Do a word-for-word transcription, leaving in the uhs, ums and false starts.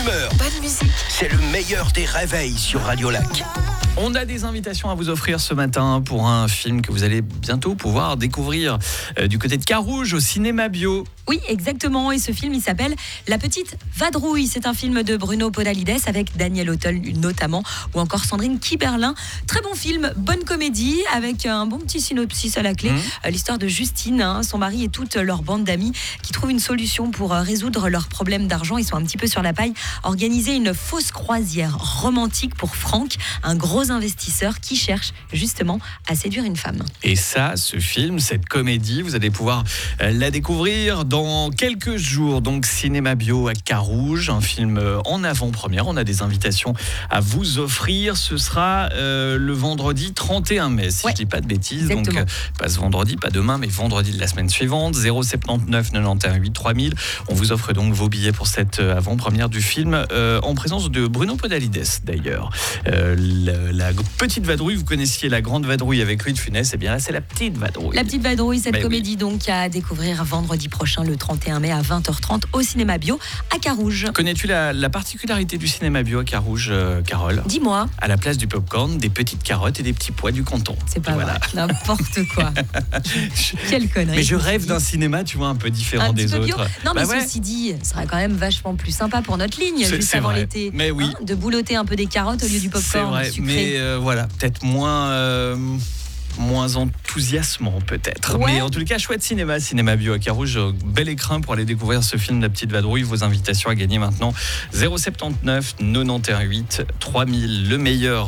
humeur. Bonne musique. C'est le meilleur des réveils sur Radio Lac. On a des invitations à vous offrir ce matin pour un film que vous allez bientôt pouvoir découvrir euh, du côté de Carouge au cinéma bio. Oui, exactement. Et ce film, il s'appelle La Petite Vadrouille. C'est un film de Bruno Podalides avec Daniel Auteuil notamment, ou encore Sandrine Kiberlin. Très bon film, bonne comédie, avec un bon petit synopsis à la clé. Mmh. L'histoire de Justine, hein, son mari et toute leur bande d'amis qui trouvent une solution pour résoudre leurs problèmes d'argent. Ils sont un petit peu sur la paille. Organiser une fausse croisière romantique pour Franck, un gros investisseur qui cherche justement à séduire une femme. Et ça, ce film, cette comédie, vous allez pouvoir la découvrir dans quelques jours. Donc cinéma bio à Carouge, un film en avant-première. On a des invitations à vous offrir. Ce sera euh, le vendredi trente et un mai, si ouais, je ne dis pas de bêtises. Exactement. Donc pas ce vendredi, pas demain, mais vendredi de la semaine suivante. zéro sept neuf quatre-vingt-onze huit trois mille. On vous offre donc vos billets pour cette avant-première du film euh, en présence de Bruno Podalides d'ailleurs. Euh, la, la petite vadrouille, vous connaissiez la grande vadrouille avec Louis de Funès, et bien là c'est la petite vadrouille. La petite vadrouille, cette ben comédie oui. donc à découvrir vendredi prochain, le trente et un mai à vingt heures trente au cinéma bio à Carouge. Connais-tu la, la particularité du cinéma bio à Carouge, euh, Carole ? Dis-moi. À la place du popcorn, des petites carottes et des petits pois du canton. C'est pas voilà. vrai, n'importe quoi. Quelle connerie. Mais je rêve d'un cinéma, tu vois, un peu différent un des peu autres. Bio. Non, mais bah ouais. ceci dit, ce serait quand même vachement plus sympa pour notre ligne, c'est, juste c'est avant vrai. l'été. Mais oui. Hein, de boulotter un peu des carottes au lieu du popcorn c'est vrai, sucré. Mais euh, voilà, peut-être moins... Euh... moins enthousiasmant peut-être, ouais. Mais en tout cas chouette cinéma, cinéma bio à Carouge, bel écrin pour aller découvrir ce film La Petite Vadrouille. Vos invitations à gagner maintenant zéro sept neuf quatre-vingt-onze huit trois mille, le meilleur